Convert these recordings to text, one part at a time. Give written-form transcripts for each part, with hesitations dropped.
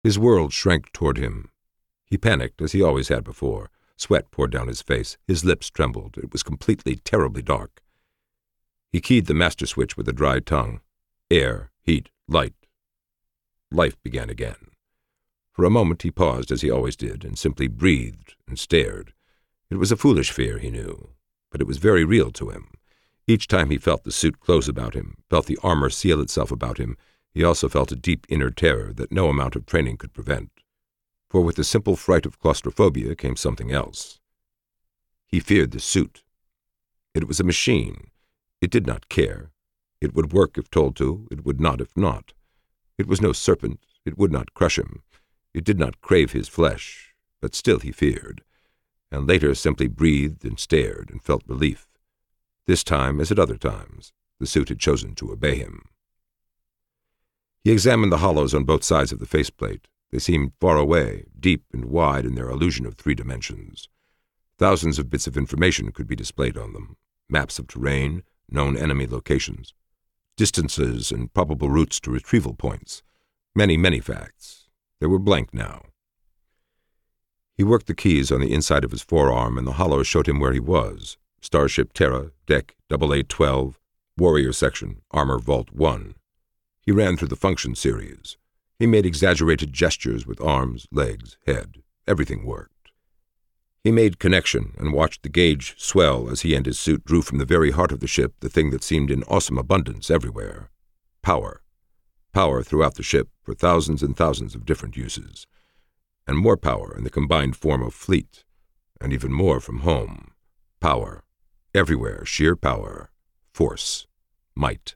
His world shrank toward him. He panicked, as he always had before. Sweat poured down his face. His lips trembled. It was completely, terribly dark. He keyed the master switch with a dry tongue. Air, heat, light. Life began again. For a moment he paused, as he always did, and simply breathed and stared. It was a foolish fear, he knew, but it was very real to him. Each time he felt the suit close about him, felt the armor seal itself about him, he also felt a deep inner terror that no amount of training could prevent. For with the simple fright of claustrophobia came something else. He feared the suit. It was a machine. It did not care. It would work if told to, it would not if not. It was no serpent. It would not crush him. It did not crave his flesh, but still he feared, and later simply breathed and stared and felt relief. This time, as at other times, the suit had chosen to obey him. He examined the hollows on both sides of the faceplate. They seemed far away, deep and wide in their illusion of 3 dimensions. Thousands of bits of information could be displayed on them. Maps of terrain, known enemy locations, distances and probable routes to retrieval points. Many, many facts. They were blank now. He worked the keys on the inside of his forearm, and the hollow showed him where he was. Starship Terra, Deck AA-12, Warrior Section, Armor Vault 1. He ran through the function series. He made exaggerated gestures with arms, legs, head. Everything worked. He made connection and watched the gauge swell as he and his suit drew from the very heart of the ship the thing that seemed in awesome abundance everywhere. Power. Power throughout the ship for thousands and thousands of different uses. And more power in the combined form of fleet. And even more from home. Power. Everywhere, sheer power. Force. Might.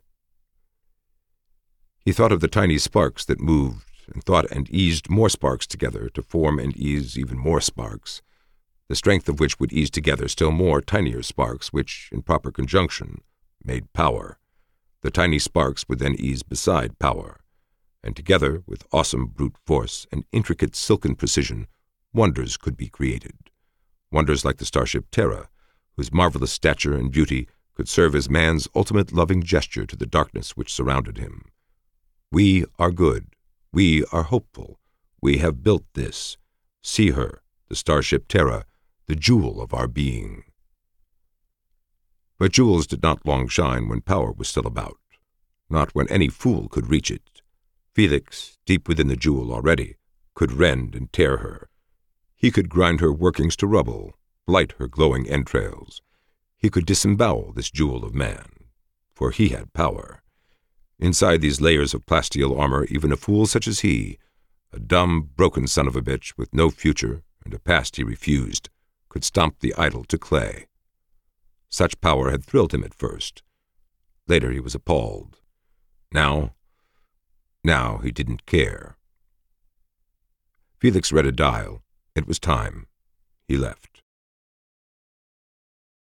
He thought of the tiny sparks that moved, and thought and eased more sparks together to form and ease even more sparks, the strength of which would ease together still more tinier sparks, which, in proper conjunction, made power. The tiny sparks would then ease beside power, and together, with awesome brute force and intricate silken precision, wonders could be created. Wonders like the starship Terra, whose marvelous stature and beauty could serve as man's ultimate loving gesture to the darkness which surrounded him. We are good. We are hopeful. We have built this. See her, the starship Terra, the jewel of our being. But jewels did not long shine when power was still about, not when any fool could reach it. Felix, deep within the jewel already, could rend and tear her. He could grind her workings to rubble, blight her glowing entrails. He could disembowel this jewel of man, for he had power. Inside these layers of plasteel armor, even a fool such as he, a dumb, broken son of a bitch with no future and a past he refused, could stomp the idol to clay. Such power had thrilled him at first. Later he was appalled. Now he didn't care. Felix read a dial. It was time. He left.